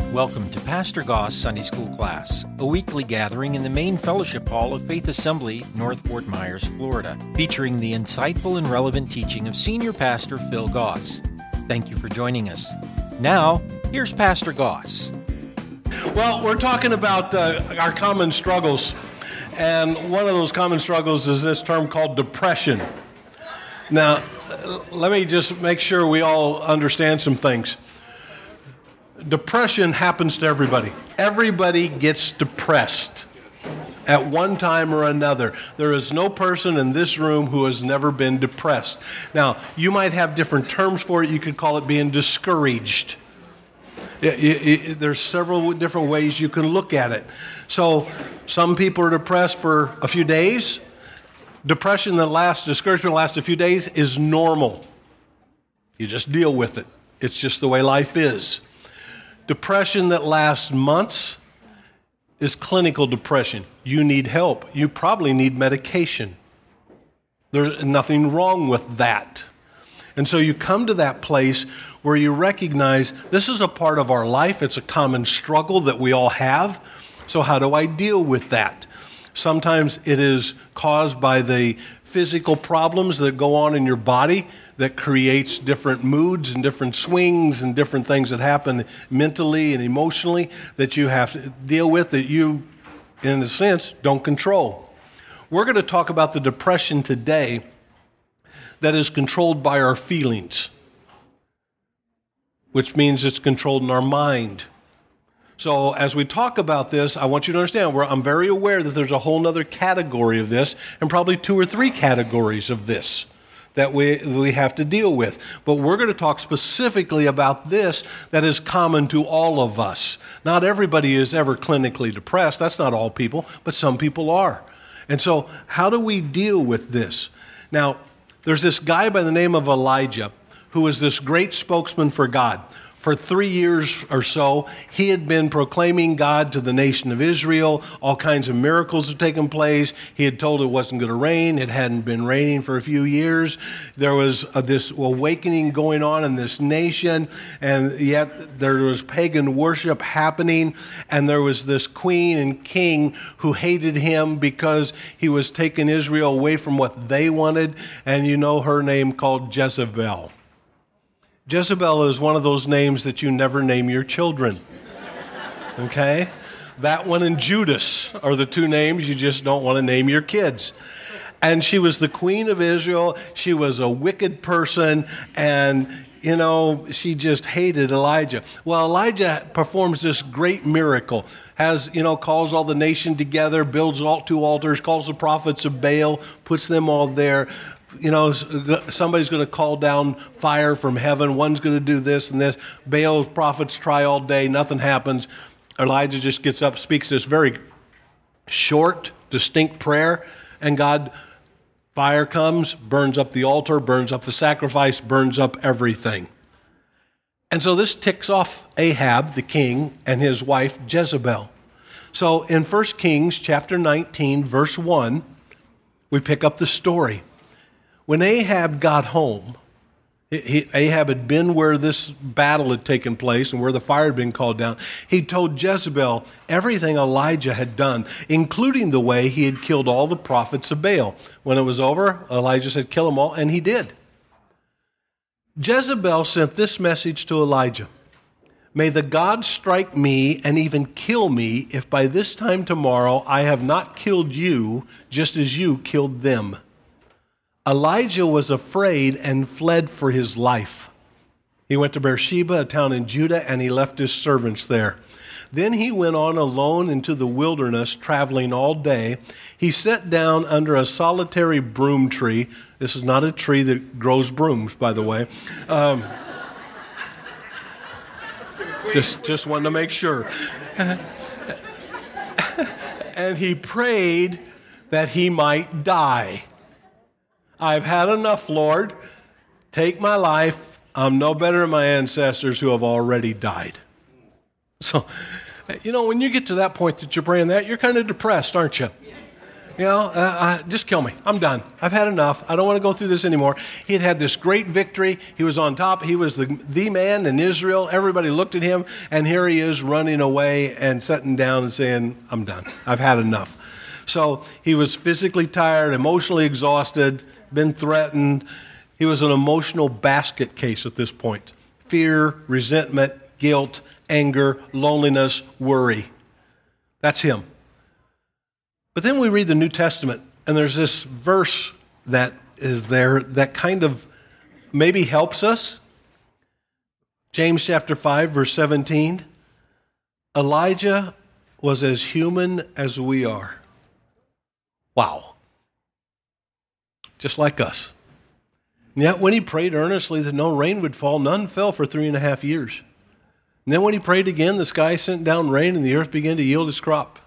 Welcome to Pastor Goss Sunday School Class, a weekly gathering in the main fellowship hall of Faith Assembly, North Fort Myers, Florida, featuring the insightful and relevant teaching of Senior Pastor Phil Goss. Thank you for joining us. Now, here's Pastor Goss. Well, we're talking about our common struggles, and one of those common struggles is this term called depression. Now, let me just make sure we all understand some things. Depression happens to everybody. Everybody gets depressed at one time or another. There is no person in this room who has never been depressed. Now, you might have different terms for it. You could call it being discouraged. There's several different ways you can look at it. So, some people are depressed for a few days. Discouragement that lasts a few days is normal. You just deal with it. It's just the way life is. Depression that lasts months is clinical depression. You need help. You probably need medication. There's nothing wrong with that. And so you come to that place where you recognize this is a part of our life. It's a common struggle that we all have. So how do I deal with that? Sometimes it is caused by the physical problems that go on in your body that creates different moods and different swings and different things that happen mentally and emotionally that you have to deal with that you, in a sense, don't control. We're going to talk about the depression today that is controlled by our feelings, which means it's controlled in our mind. So as we talk about this, I want you to understand, I'm very aware that there's a whole other category of this and probably 2 or 3 categories of this that we have to deal with. But we're going to talk specifically about this that is common to all of us. Not everybody is ever clinically depressed. That's not all people, but some people are. And so how do we deal with this? Now, there's this guy by the name of Elijah who was this great spokesman for God. For 3 years or so, he had been proclaiming God to the nation of Israel. All kinds of miracles had taken place. He had told it wasn't going to rain. It hadn't been raining for a few years. There was this awakening going on in this nation, and yet there was pagan worship happening, and there was this queen and king who hated him because he was taking Israel away from what they wanted, and you know her name called Jezebel. Jezebel is one of those names that you never name your children, okay? That one and Judas are the 2 names you just don't want to name your kids. And she was the queen of Israel. She was a wicked person, and, she just hated Elijah. Well, Elijah performs this great miracle, calls all the nation together, builds 2 altars, calls the prophets of Baal, puts them all there. Somebody's going to call down fire from heaven. One's going to do this and this. Baal's prophets try all day. Nothing happens. Elijah just gets up, speaks this very short, distinct prayer, and fire comes, burns up the altar, burns up the sacrifice, burns up everything. And so this ticks off Ahab, the king, and his wife, Jezebel. So in 1 Kings chapter 19, verse 1, we pick up the story. When Ahab got home, Ahab had been where this battle had taken place and where the fire had been called down. He told Jezebel everything Elijah had done, including the way he had killed all the prophets of Baal. When it was over, Elijah said, kill them all, and he did. Jezebel sent this message to Elijah. May the gods strike me and even kill me if by this time tomorrow I have not killed you just as you killed them. Elijah was afraid and fled for his life. He went to Beersheba, a town in Judah, and he left his servants there. Then he went on alone into the wilderness, traveling all day. He sat down under a solitary broom tree. This is not a tree that grows brooms, by the way. Just wanted to make sure. And he prayed that he might die. I've had enough, Lord. Take my life. I'm no better than my ancestors who have already died. So, when you get to that point that you're praying that, you're kind of depressed, aren't you? Just kill me. I'm done. I've had enough. I don't want to go through this anymore. He had had this great victory. He was on top. He was the man in Israel. Everybody looked at him, and here he is running away and sitting down and saying, I'm done. I've had enough. So he was physically tired, emotionally exhausted, been threatened. He was an emotional basket case at this point. Fear, resentment, guilt, anger, loneliness, worry. That's him. But then we read the New Testament, and there's this verse that is there that kind of maybe helps us. James chapter 5, verse 17. Elijah was as human as we are. Wow. Just like us. And yet when he prayed earnestly that no rain would fall, none fell for 3.5 years. And then when he prayed again, the sky sent down rain and the earth began to yield its crop.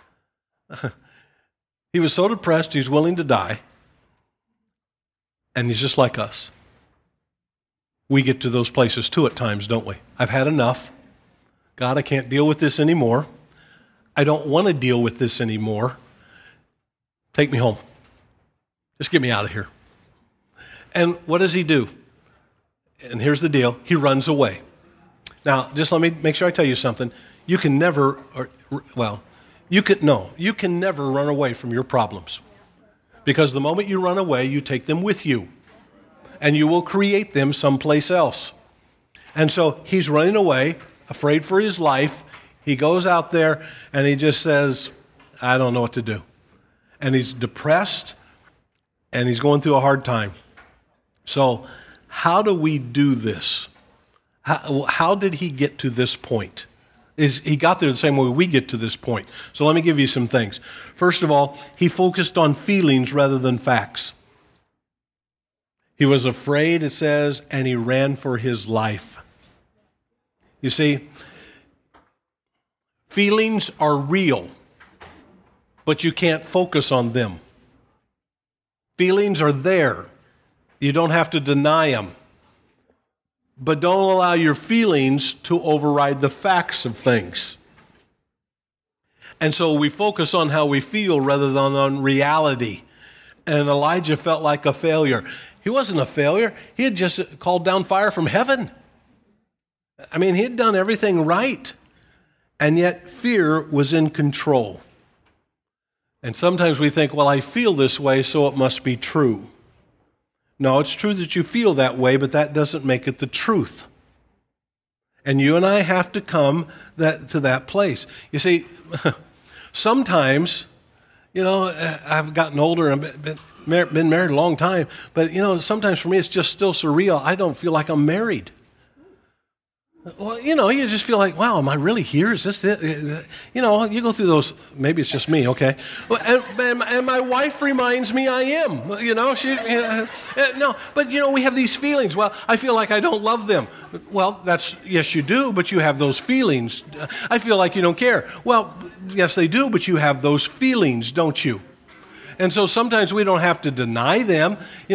He was so depressed, he's willing to die. And he's just like us. We get to those places too at times, don't we? I've had enough. God, I can't deal with this anymore. I don't want to deal with this anymore. Take me home. Just get me out of here. And what does he do? And here's the deal. He runs away. Now, just let me make sure I tell you something. You can never You can never run away from your problems. Because the moment you run away, you take them with you. And you will create them someplace else. And so he's running away, afraid for his life. He goes out there and he just says, I don't know what to do. And he's depressed and he's going through a hard time. So how do we do this? How did he get to this point? He got there the same way we get to this point. So let me give you some things. First of all, he focused on feelings rather than facts. He was afraid, it says, and he ran for his life. You see, feelings are real, but you can't focus on them. Feelings are there. You don't have to deny them. But don't allow your feelings to override the facts of things. And so we focus on how we feel rather than on reality. And Elijah felt like a failure. He wasn't a failure. He had just called down fire from heaven. I mean, he had done everything right. And yet fear was in control. And sometimes we think, well, I feel this way, so it must be true. No, it's true that you feel that way, but that doesn't make it the truth. And you and I have to come to that place. You see, sometimes, I've gotten older and been married a long time, but, sometimes for me it's just still surreal. I don't feel like I'm married. Well, you just feel like, wow, am I really here? Is this it? You go through those, maybe it's just me, okay? And my wife reminds me I am, no, but we have these feelings. Well, I feel like I don't love them. Well, yes, you do, but you have those feelings. I feel like you don't care. Well, yes, they do, but you have those feelings, don't you? And so sometimes we don't have to deny them.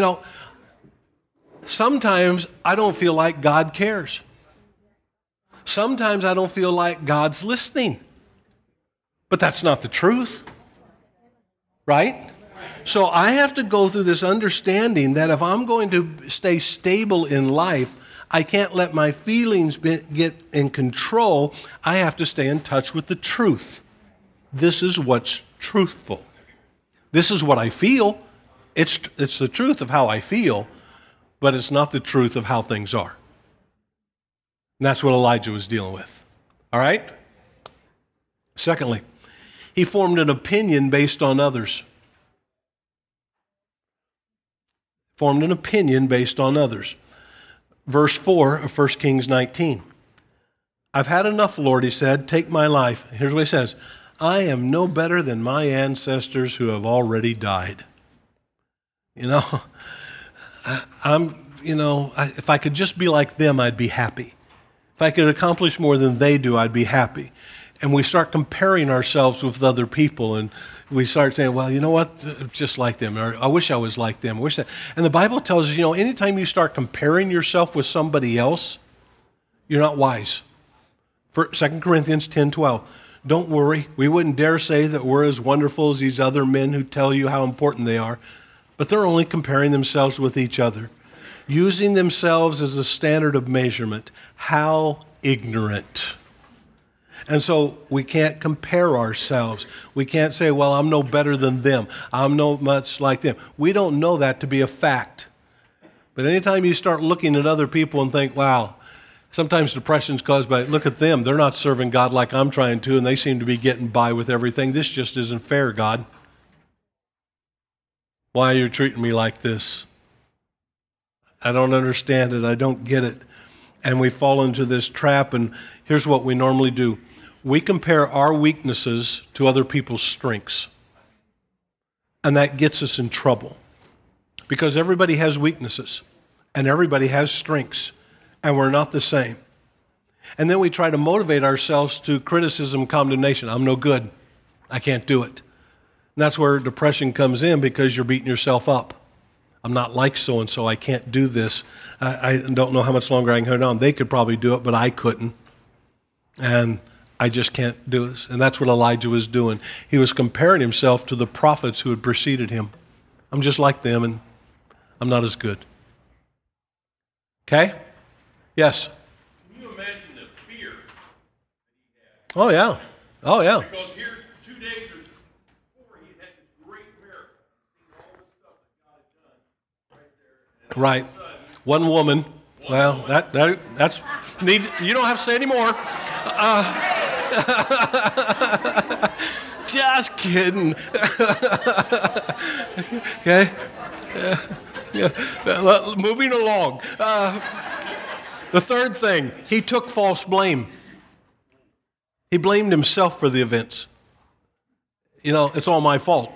Sometimes I don't feel like God cares. Sometimes I don't feel like God's listening. But that's not the truth. Right? So I have to go through this understanding that if I'm going to stay stable in life, I can't let my feelings get in control. I have to stay in touch with the truth. This is what's truthful. This is what I feel. It's the truth of how I feel, but it's not the truth of how things are. And that's what Elijah was dealing with. All right? Secondly, he formed an opinion based on others. Formed an opinion based on others. Verse 4 of 1 Kings 19. I've had enough, Lord, he said. Take my life. Here's what he says. I am no better than my ancestors who have already died. If I could just be like them, I'd be happy. If I could accomplish more than they do, I'd be happy. And we start comparing ourselves with other people, and we start saying, well, you know what, just like them, or I wish I was like them. And the Bible tells us, anytime you start comparing yourself with somebody else, you're not wise. 2 Corinthians 10:12. Don't worry. We wouldn't dare say that we're as wonderful as these other men who tell you how important they are. But they're only comparing themselves with each other, using themselves as a standard of measurement. How ignorant. And so we can't compare ourselves. We can't say, well, I'm no better than them. I'm no much like them. We don't know that to be a fact. But anytime you start looking at other people and think, wow, sometimes depression's caused by, look at them. They're not serving God like I'm trying to, and they seem to be getting by with everything. This just isn't fair, God. Why are you treating me like this? I don't understand it. I don't get it. And we fall into this trap, and here's what we normally do. We compare our weaknesses to other people's strengths. And that gets us in trouble. Because everybody has weaknesses, and everybody has strengths, and we're not the same. And then we try to motivate ourselves to criticism, condemnation. I'm no good. I can't do it. And that's where depression comes in, because you're beating yourself up. I'm not like so-and-so. I can't do this. I don't know how much longer I can hold on. They could probably do it, but I couldn't. And I just can't do this. And that's what Elijah was doing. He was comparing himself to the prophets who had preceded him. I'm just like them, and I'm not as good. Okay? Yes? Can you imagine the fear that he had? Oh, yeah. Oh, yeah. Because here, 2 days before, he had this great miracle. He's seen all this stuff that God had done right there. And Right. One woman. Well, that's need. You don't have to say any more. Just kidding. Okay. Yeah. Moving along. The third thing, he took false blame. He blamed himself for the events. It's all my fault.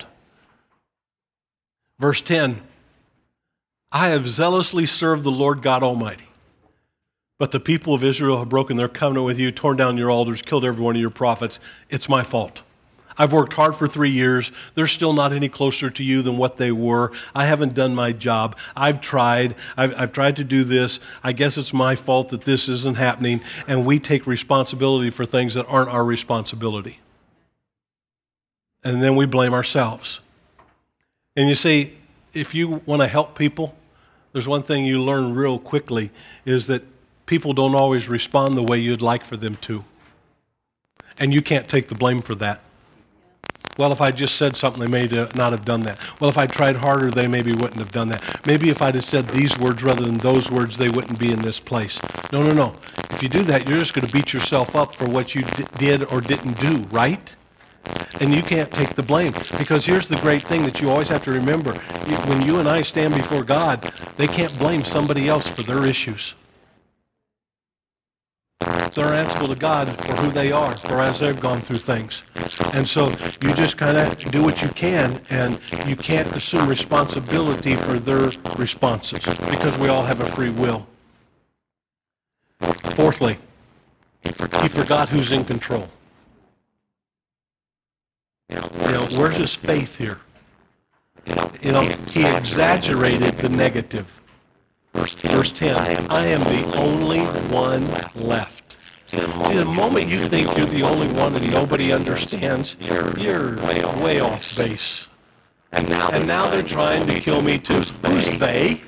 Verse 10. I have zealously served the Lord God Almighty. But the people of Israel have broken their covenant with you, torn down your altars, killed every one of your prophets. It's my fault. I've worked hard for 3 years. They're still not any closer to you than what they were. I haven't done my job. I've tried. I've tried to do this. I guess it's my fault that this isn't happening. And we take responsibility for things that aren't our responsibility. And then we blame ourselves. And you see, if you want to help people, there's one thing you learn real quickly is that people don't always respond the way you'd like for them to. And you can't take the blame for that. Well, if I just said something, they may not have done that. Well, if I tried harder, they maybe wouldn't have done that. Maybe if I'd have said these words rather than those words, they wouldn't be in this place. No. If you do that, you're just going to beat yourself up for what you did or didn't do, right? And you can't take the blame. Because here's the great thing that you always have to remember. When you and I stand before God, they can't blame somebody else for their issues. They're answerable to God for who they are, for as they've gone through things. And so you just kind of do what you can, and you can't assume responsibility for their responses, because we all have a free will. Fourthly, he forgot who's in control. Where's his faith here? He exaggerated the negative. Verse 10, I am the only one left. See, the moment you think you're the only one and nobody understands, you're way off base. And now they're trying to kill me too. Who's they?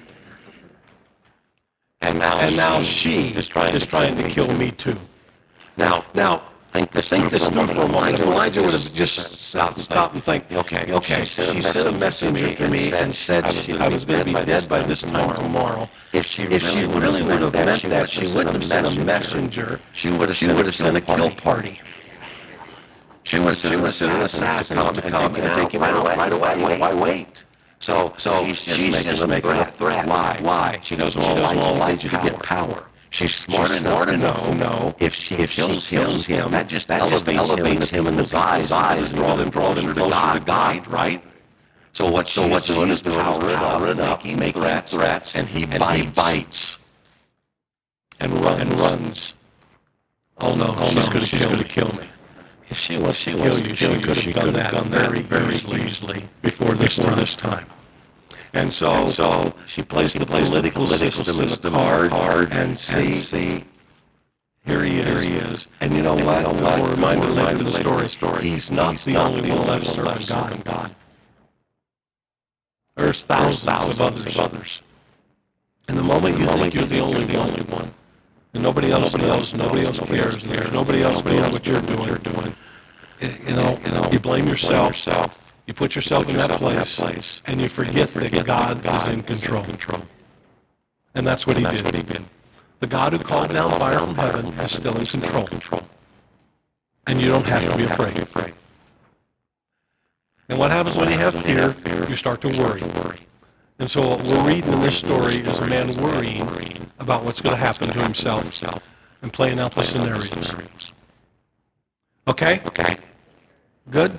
And now she is trying to kill me too. Now, think this through for a moment. If Elijah would have just stopped and think, okay, she sent a messenger to me and said I was going to be dead by this time tomorrow. If she really would have meant that, she wouldn't have sent a messenger. She would have sent a kill party. She would have sent an assassin to come and take him out right away. Why wait? So she's just making a threat. Why? She doesn't want Elijah to get power. She's smart enough to know if she kills him, that just elevates him in the eyes and draw them closer to God, right? So what she's doing is powering up, making threats, and he bites and runs. Oh no, she's going to kill me. If she wants to kill you, she could have done that very easily before this time. And so she plays the political system in the card and see Here he is. And you know what? We're reminded later in the story, he's not the only one left serving God. There's thousands of others. And the moment you think you're the only one, and nobody else cares, and there's nobody else knows what you're doing, you blame yourself. You put yourself in that place, and you forget that God is in control. And that's what he did. The God who called down fire from heaven is still in control. And you don't have to be afraid. And what happens when you have fear? You start to worry. And so what we're reading in this story is a man worrying about what's going to happen to himself and playing out the scenarios. Okay? Good?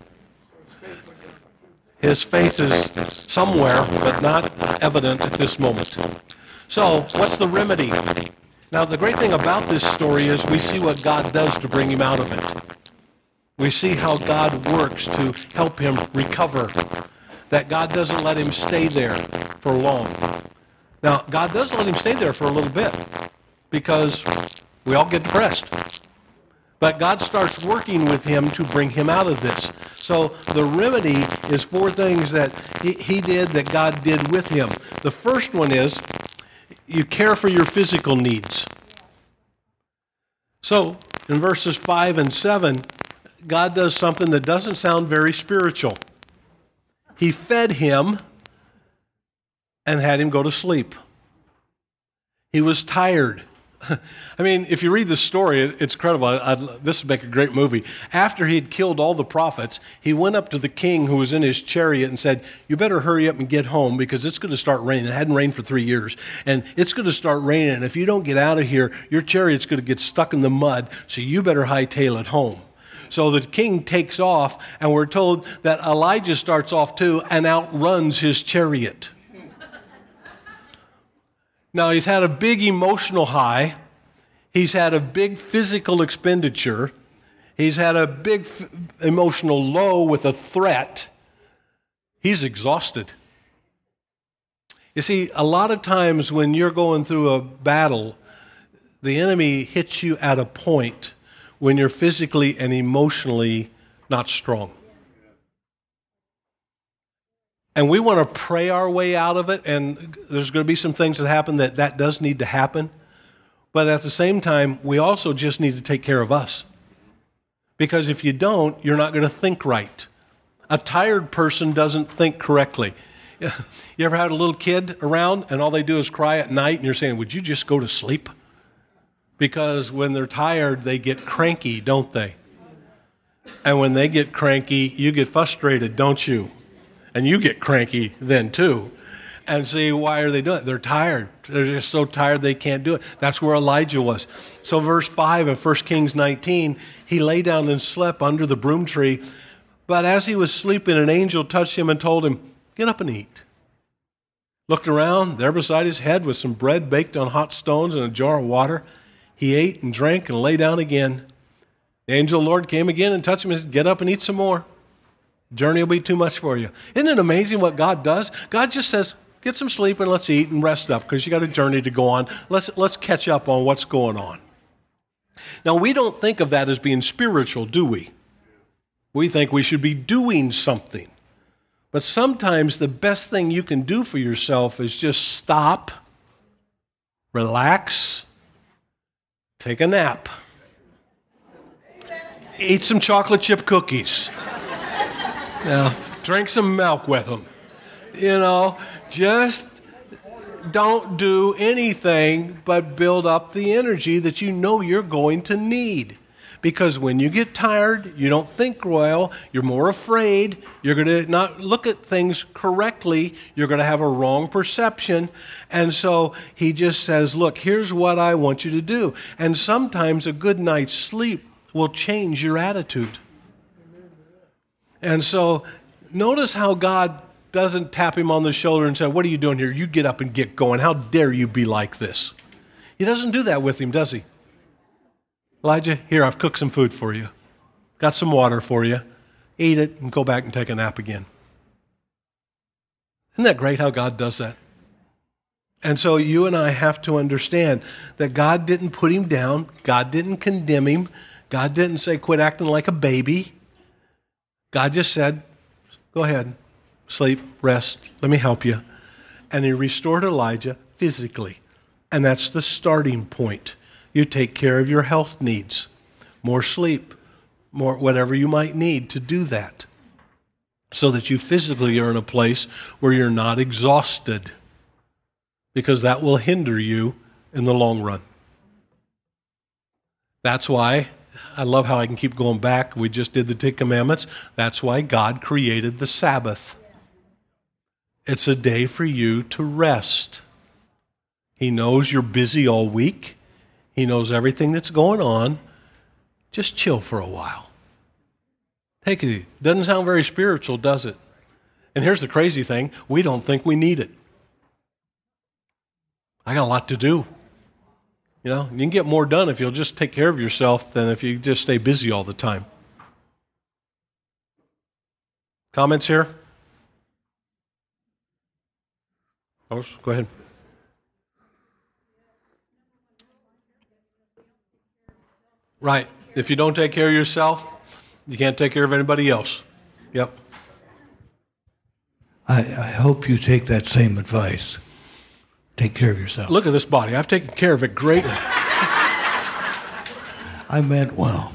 His faith is somewhere, but not evident at this moment. So, what's the remedy? Now, the great thing about this story is we see what God does to bring him out of it. We see how God works to help him recover. That God doesn't let him stay there for long. Now, God does let him stay there for a little bit because we all get depressed. But God starts working with him to bring him out of this. So the remedy is 4 things that he did that God did with him. The first one is you care for your physical needs. So in verses 5 and 7, God does something that doesn't sound very spiritual. He fed him and had him go to sleep. He was tired. I mean, if you read the story, it's incredible. This would make a great movie. After he had killed all the prophets, he went up to the king who was in his chariot and said, you better hurry up and get home because it's going to start raining. It hadn't rained for 3 years. And it's going to start raining. And if you don't get out of here, your chariot's going to get stuck in the mud. So you better hightail it home. So the king takes off, and we're told that Elijah starts off too and outruns his chariot. Now, he's had a big emotional high. He's had a big physical expenditure. He's had a big emotional low with a threat. He's exhausted. You see, a lot of times when you're going through a battle, the enemy hits you at a point when you're physically and emotionally not strong. And we want to pray our way out of it, and there's going to be some things that happen that does need to happen. But at the same time, we also just need to take care of us. Because if you don't, you're not going to think right. A tired person doesn't think correctly. You ever had a little kid around, and all they do is cry at night, and you're saying, would you just go to sleep? Because when they're tired, they get cranky, don't they? And when they get cranky, you get frustrated, don't you? And you get cranky then too. And see, why are they doing it? They're tired. They're just so tired they can't do it. That's where Elijah was. So verse 5 of 1 Kings 19, he lay down and slept under the broom tree. But as he was sleeping, an angel touched him and told him, get up and eat. Looked around, there beside his head was some bread baked on hot stones and a jar of water. He ate and drank and lay down again. The angel of the Lord came again and touched him and said, get up and eat some more. The journey will be too much for you. Isn't it amazing what God does? God just says, get some sleep and let's eat and rest up because you got a journey to go on. Let's catch up on what's going on. Now, we don't think of that as being spiritual, do we? We think we should be doing something. But sometimes the best thing you can do for yourself is just stop, relax, take a nap, eat some chocolate chip cookies, drink some milk with them. Just don't do anything but build up the energy that you know you're going to need. Because when you get tired, you don't think well, you're more afraid, you're going to not look at things correctly, you're going to have a wrong perception. And so he just says, look, here's what I want you to do. And sometimes a good night's sleep will change your attitude. And so notice how God doesn't tap him on the shoulder and say, what are you doing here? You get up and get going. How dare you be like this? He doesn't do that with him, does he? Elijah, here, I've cooked some food for you. Got some water for you. Eat it and go back and take a nap again. Isn't that great how God does that? And so you and I have to understand that God didn't put him down. God didn't condemn him. God didn't say, quit acting like a baby. God just said, go ahead, sleep, rest, let me help you. And he restored Elijah physically. And that's the starting point. You take care of your health needs. More sleep, more whatever you might need to do that. So that you physically are in a place where you're not exhausted. Because that will hinder you in the long run. That's why, I love how I can keep going back. We just did the 10 Commandments. That's why God created the Sabbath. It's a day for you to rest. He knows you're busy all week. He knows everything that's going on. Just chill for a while. Take it easy. Doesn't sound very spiritual, does it? And here's the crazy thing. We don't think we need it. I got a lot to do. You know, you can get more done if you'll just take care of yourself than if you just stay busy all the time. Comments here? Go ahead. Right. If you don't take care of yourself, you can't take care of anybody else. Yep. I hope you take that same advice. Take care of yourself. Look at this body. I've taken care of it greatly. I meant well.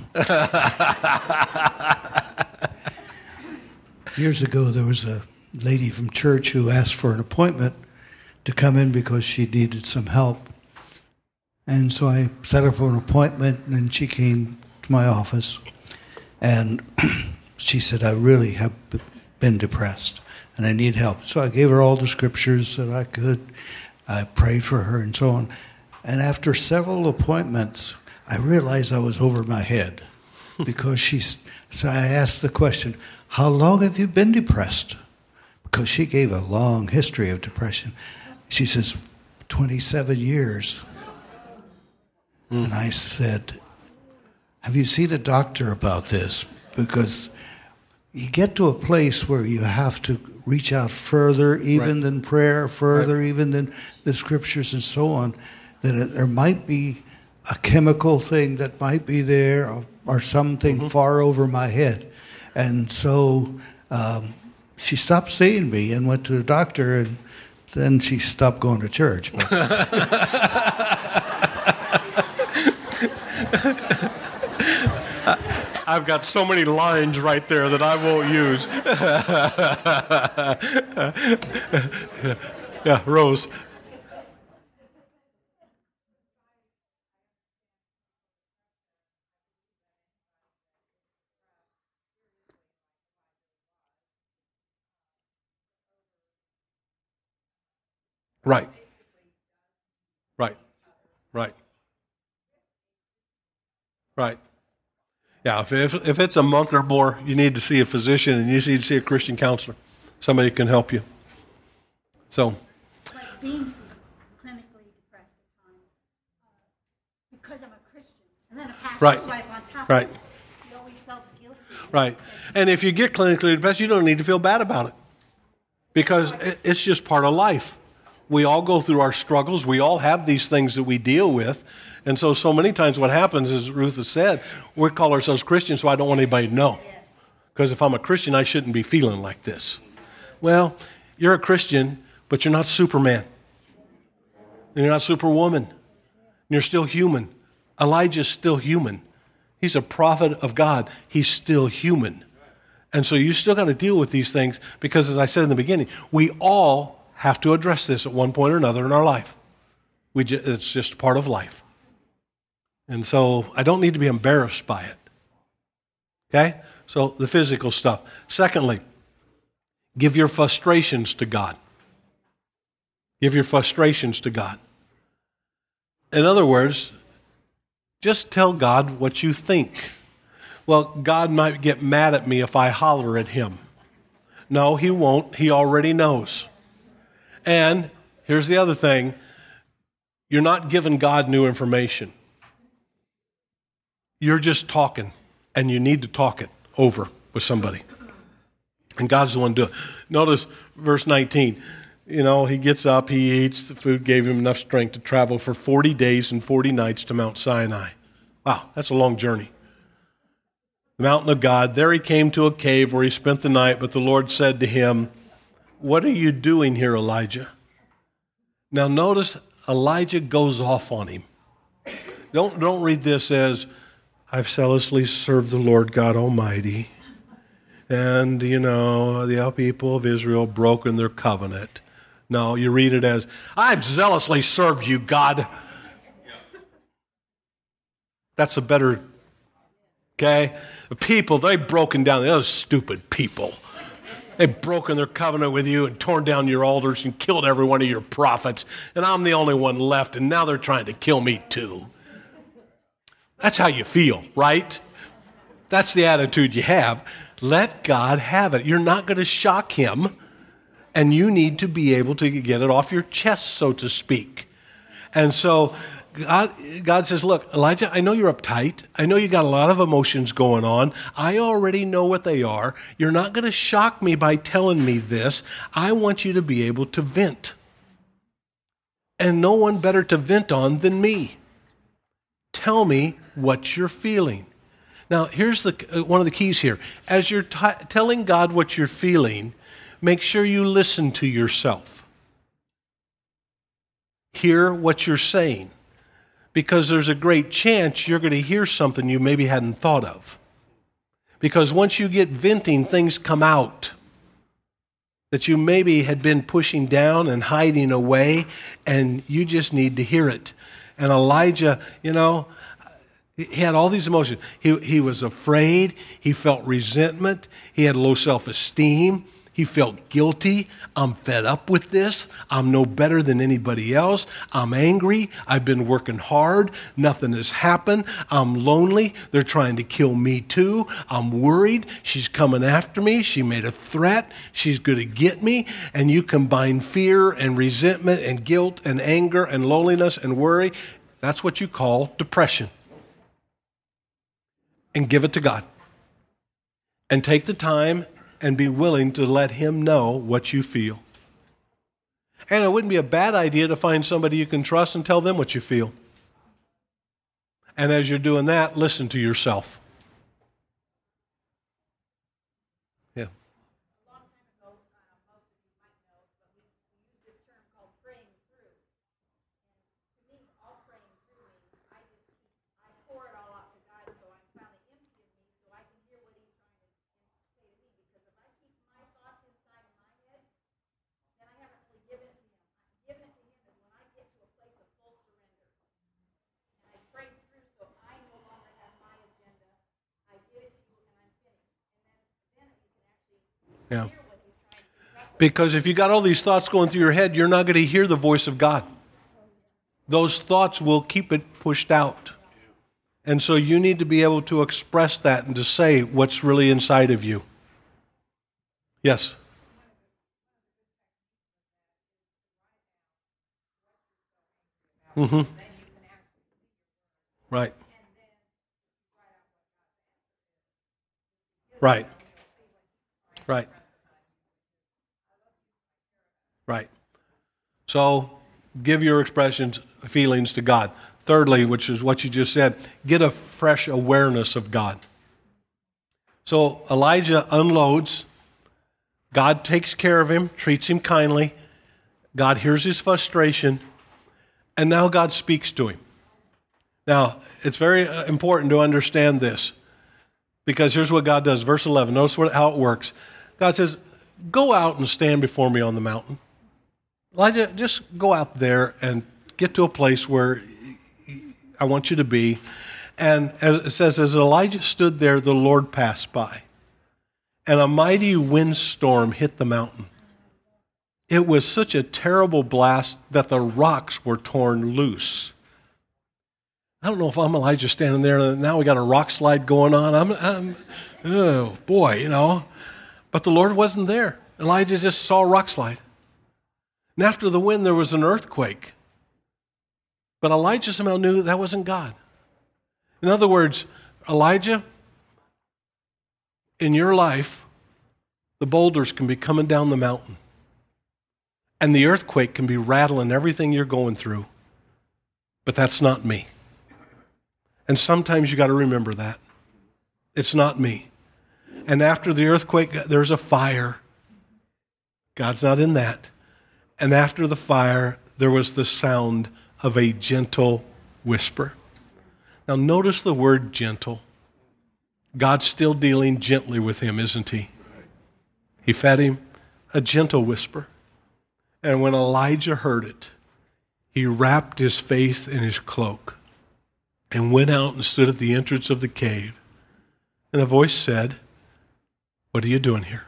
Years ago, there was a lady from church who asked for an appointment to come in because she needed some help. And so I set up an appointment, and she came to my office. And she said, I really have been depressed, and I need help. So I gave her all the scriptures that I could. I prayed for her and so on. And after several appointments, I realized I was over my head because so I asked the question, how long have you been depressed? Because she gave a long history of depression. She says, 27 years. And I said, have you seen a doctor about this? Because you get to a place where you have to reach out further, even than prayer, further even than the scriptures and so on, that there might be a chemical thing that might be there or something far over my head. And so she stopped seeing me and went to the doctor, and then she stopped going to church. I've got so many lines right there that I won't use. Yeah, Rose. Right. Right. Right. Right. Yeah, if it's a month or more, you need to see a physician and you need to see a Christian counselor. Somebody can help you. So. Like being clinically depressed at times because I'm a Christian, and then a pastor's wife on top of it. You always felt guilty. Right. And if you get clinically depressed, you don't need to feel bad about it because it's just part of life. We all go through our struggles. We all have these things that we deal with. And so many times what happens, as Ruth has said, we call ourselves Christians, so I don't want anybody to know. Because if I'm a Christian, I shouldn't be feeling like this. Well, you're a Christian, but you're not Superman. You're not Superwoman. You're still human. Elijah's still human. He's a prophet of God. He's still human. And so you still got to deal with these things because, as I said in the beginning, we all have to address this at one point or another in our life. It's just part of life. And so I don't need to be embarrassed by it. Okay? So the physical stuff. Secondly, give your frustrations to God. Give your frustrations to God. In other words, just tell God what you think. Well, God might get mad at me if I holler at him. No, he won't. He already knows. And here's the other thing. You're not giving God new information. You're just talking, and you need to talk it over with somebody. And God's the one doing it. Notice verse 19. he gets up, he eats, the food gave him enough strength to travel for 40 days and 40 nights to Mount Sinai. Wow, that's a long journey. The mountain of God. There he came to a cave where he spent the night, but the Lord said to him, "What are you doing here, Elijah?" Now notice Elijah goes off on him. Don't read this as, "I've zealously served the Lord God Almighty, and, the people of Israel broken their covenant." No, you read it as, "I've zealously served you, God." That's a better, okay? The people, they've broken down, those stupid people. They've broken their covenant with you and torn down your altars and killed every one of your prophets, and I'm the only one left, and now they're trying to kill me too. That's how you feel, right? That's the attitude you have. Let God have it. You're not going to shock him, and you need to be able to get it off your chest, so to speak. And so God says, "Look, Elijah, I know you're uptight. I know you got a lot of emotions going on. I already know what they are. You're not going to shock me by telling me this. I want you to be able to vent. And no one better to vent on than me. Tell me what you're feeling." Now, here's one of the keys here. As you're telling God what you're feeling, make sure you listen to yourself. Hear what you're saying. Because there's a great chance you're going to hear something you maybe hadn't thought of. Because once you get venting, things come out that you maybe had been pushing down and hiding away, and you just need to hear it. And Elijah, he had all these emotions. He was afraid. He felt resentment. He had low self-esteem. He felt guilty. I'm fed up with this. I'm no better than anybody else. I'm angry. I've been working hard. Nothing has happened. I'm lonely. They're trying to kill me too. I'm worried. She's coming after me. She made a threat. She's going to get me. And you combine fear and resentment and guilt and anger and loneliness and worry. That's what you call depression. And give it to God. And take the time and be willing to let him know what you feel. And it wouldn't be a bad idea to find somebody you can trust and tell them what you feel. And as you're doing that, listen to yourself. Yeah. A long time ago, most of you might know, but we use this term called praying through. And to me, all praying through means I pour it all out to God, so I'm finally empty of me, so I can hear what he's trying to say to me. Because if I keep my thoughts inside of my head, then I haven't really given it to him. Giving it to him is when I get to a place of full surrender. And I pray through, so I no longer have my agenda. I give it to you, and I'm finished. And then you can actually hear what he's trying to express. Because if you got all these thoughts going through your head, you're not going to hear the voice of God. Those thoughts will keep it pushed out. And so you need to be able to express that and to say what's really inside of you. Yes? Mm-hmm. Right. Right. Right. Right. So give your expressions, feelings to God. Thirdly, which is what you just said, get a fresh awareness of God. So Elijah unloads. God takes care of him, treats him kindly. God hears his frustration. And now God speaks to him. Now, it's very important to understand this. Because here's what God does. Verse 11. Notice how it works. God says, "Go out and stand before me on the mountain." Elijah, just go out there and get to a place where I want you to be. And as it says, as Elijah stood there, the Lord passed by. And a mighty windstorm hit the mountain. It was such a terrible blast that the rocks were torn loose. I don't know if I'm Elijah standing there and now we got a rock slide going on. Oh boy, But the Lord wasn't there. Elijah just saw a rock slide. And after the wind, there was an earthquake. But Elijah somehow knew that wasn't God. In other words, Elijah, in your life, the boulders can be coming down the mountain. And the earthquake can be rattling everything you're going through. But that's not me. And sometimes you got to remember that. It's not me. And after the earthquake, there's a fire. God's not in that. And after the fire, there was the sound of a gentle whisper. Now notice the word gentle. God's still dealing gently with him, isn't he? He fed him a gentle whisper. And when Elijah heard it, he wrapped his face in his cloak and went out and stood at the entrance of the cave. And a voice said, "What are you doing here?"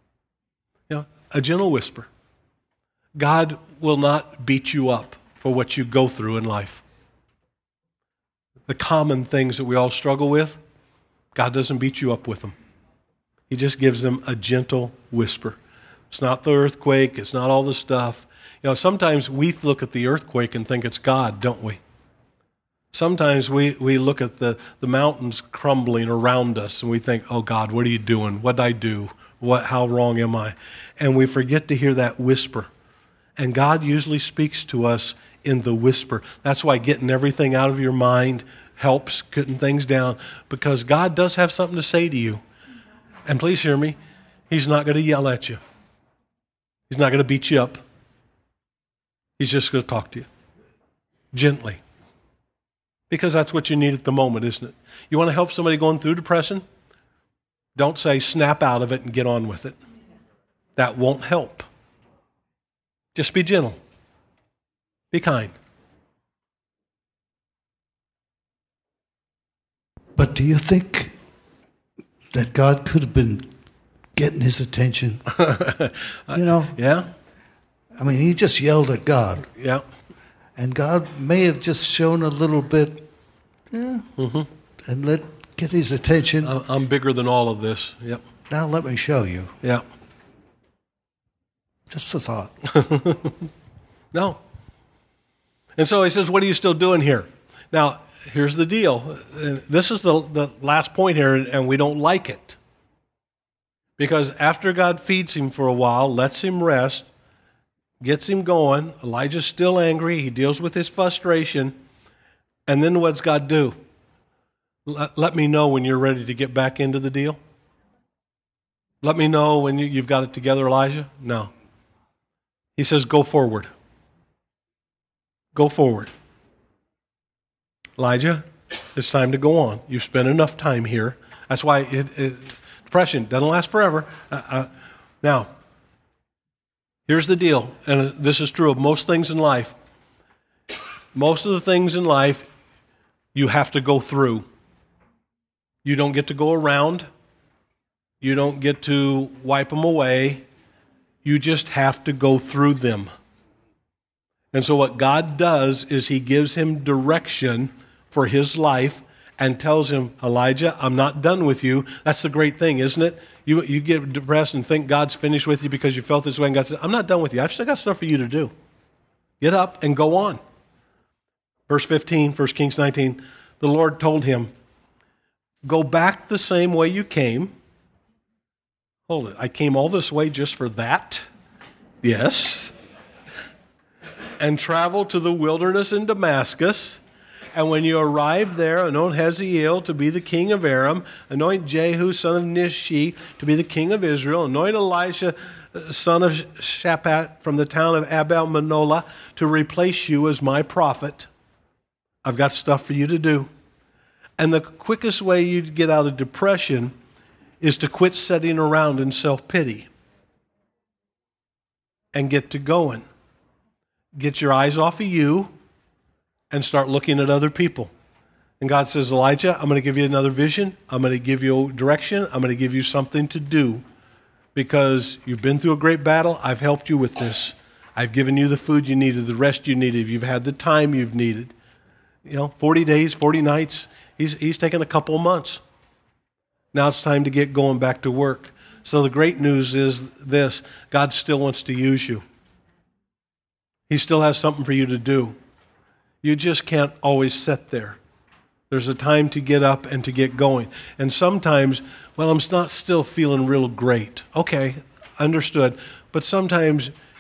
A gentle whisper. God will not beat you up for what you go through in life. The common things that we all struggle with, God doesn't beat you up with them. He just gives them a gentle whisper. It's not the earthquake. It's not all the stuff. Sometimes we look at the earthquake and think it's God, don't we? Sometimes we look at the mountains crumbling around us and we think, oh God, what are you doing? What did I do? How wrong am I? And we forget to hear that whisper. And God usually speaks to us in the whisper. That's why getting everything out of your mind helps, getting things down, because God does have something to say to you. And please hear me, he's not going to yell at you. He's not going to beat you up. He's just going to talk to you gently. Because that's what you need at the moment, isn't it? You want to help somebody going through depression? Don't say snap out of it and get on with it. That won't help. Just be gentle. Be kind. But do you think that God could have been getting his attention? Yeah. I mean, he just yelled at God. Yeah. And God may have just shown a little bit and get his attention. I'm bigger than all of this. Yep. Now let me show you. Yeah. Just a thought. No. And so he says, what are you still doing here? Now, here's the deal. This is the last point here, and we don't like it. Because after God feeds him for a while, lets him rest, gets him going, Elijah's still angry, he deals with his frustration, and then what's God do? Let me know when you're ready to get back into the deal. Let me know when you've got it together, Elijah. No. He says, go forward. Go forward. Elijah, it's time to go on. You've spent enough time here. That's why depression doesn't last forever. Now, here's the deal, and this is true of most things in life. Most of the things in life, you have to go through. You don't get to go around. You don't get to wipe them away. You just have to go through them. And so what God does is he gives him direction for his life and tells him, Elijah, I'm not done with you. That's the great thing, isn't it? You get depressed and think God's finished with you because you felt this way, and God says, I'm not done with you. I've still got stuff for you to do. Get up and go on. Verse 15, 1 Kings 19, the Lord told him, go back the same way you came. Hold it, I came all this way just for that? Yes. And travel to the wilderness in Damascus. And when you arrive there, anoint Hazael to be the king of Aram, anoint Jehu, son of Nimshi, to be the king of Israel, anoint Elisha, son of Shaphat, from the town of Abel-Manolah, to replace you as my prophet. I've got stuff for you to do. And the quickest way you get out of depression is to quit sitting around in self-pity and get to going. Get your eyes off of you and start looking at other people. And God says, Elijah, I'm going to give you another vision. I'm going to give you direction. I'm going to give you something to do because you've been through a great battle. I've helped you with this. I've given you the food you needed, the rest you needed. You've had the time you've needed. 40 days, 40 nights. He's taken a couple of months. Now it's time to get going back to work. So the great news is this: God still wants to use you. He still has something for you to do. You just can't always sit there. There's a time to get up and to get going. And sometimes, well, I'm not still feeling real great. Okay, understood. But sometimes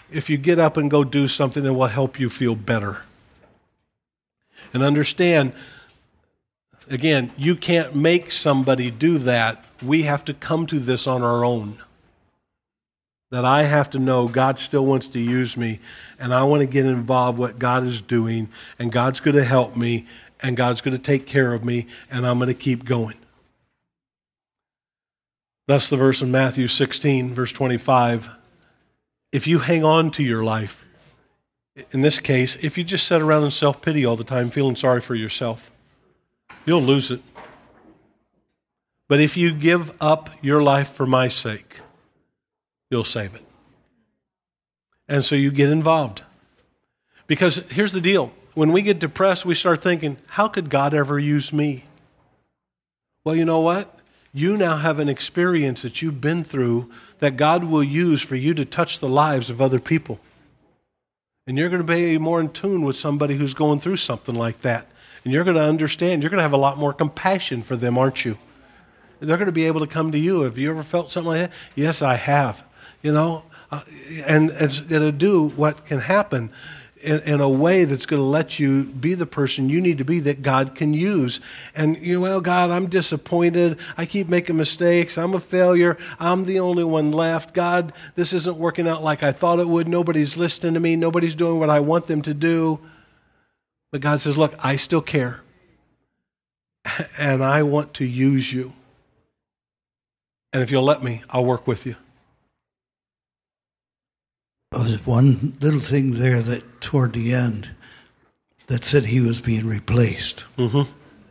if you get up and go do something that will help you feel better. And understand, again, you can't make somebody do that. We have to come to this on our own. That I have to know God still wants to use me, and I want to get involved with what God is doing, and God's going to help me, and God's going to take care of me, and I'm going to keep going. That's the verse in Matthew 16, verse 25. If you hang on to your life, in this case, if you just sit around in self-pity all the time, feeling sorry for yourself, you'll lose it. But if you give up your life for my sake, you'll save it. And so you get involved. Because here's the deal. When we get depressed, we start thinking, how could God ever use me? Well, you know what? You now have an experience that you've been through that God will use for you to touch the lives of other people. And you're going to be more in tune with somebody who's going through something like that. And you're going to understand. You're going to have a lot more compassion for them, aren't you? They're going to be able to come to you. Have you ever felt something like that? Yes, I have. You know, and it's going to do what can happen in a way that's going to let you be the person you need to be that God can use. And well, God, I'm disappointed. I keep making mistakes. I'm a failure. I'm the only one left. God, this isn't working out like I thought it would. Nobody's listening to me. Nobody's doing what I want them to do. But God says, look, I still care. And I want to use you. And if you'll let me, I'll work with you. Oh, there's one little thing there that toward the end that said he was being replaced. Mm-hmm.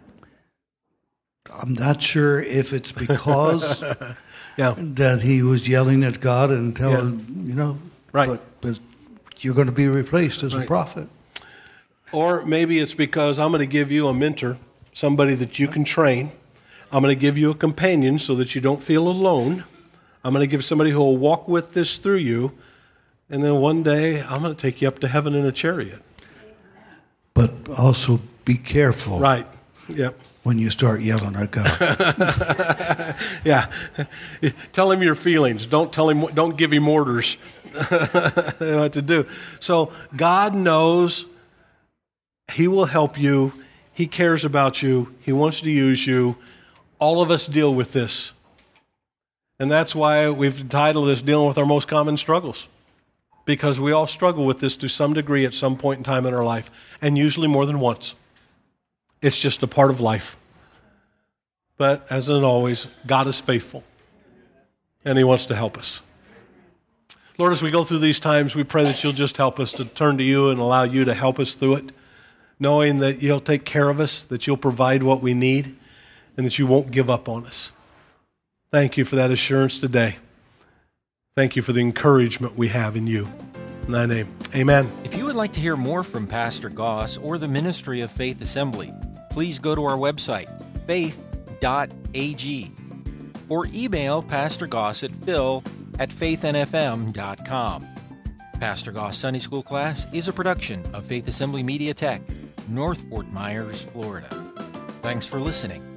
I'm not sure if it's because yeah. that he was yelling at God and telling, right. But you're going to be replaced as a prophet. Or maybe it's because I'm going to give you a mentor, somebody that you can train. I'm going to give you a companion so that you don't feel alone. I'm going to give somebody who will walk with this through you. And then one day, I'm going to take you up to heaven in a chariot. But also be careful. Right. Yep. When you start yelling at God. Yeah. Tell him your feelings. Don't give him orders what to do. So God knows. He will help you. He cares about you. He wants to use you. All of us deal with this. And that's why we've entitled this Dealing with Our Most Common Struggles. Because we all struggle with this to some degree at some point in time in our life, and usually more than once. It's just a part of life. But as in always, God is faithful, and he wants to help us. Lord, as we go through these times, we pray that you'll just help us to turn to you and allow you to help us through it, knowing that you'll take care of us, that you'll provide what we need, and that you won't give up on us. Thank you for that assurance today. Thank you for the encouragement we have in you. In thy name, amen. If you would like to hear more from Pastor Goss or the Ministry of Faith Assembly, please go to our website, faith.ag, or email Pastor Goss at phil@faithnfm.com. Pastor Goss Sunday School Class is a production of Faith Assembly Media Tech, North Fort Myers, Florida. Thanks for listening.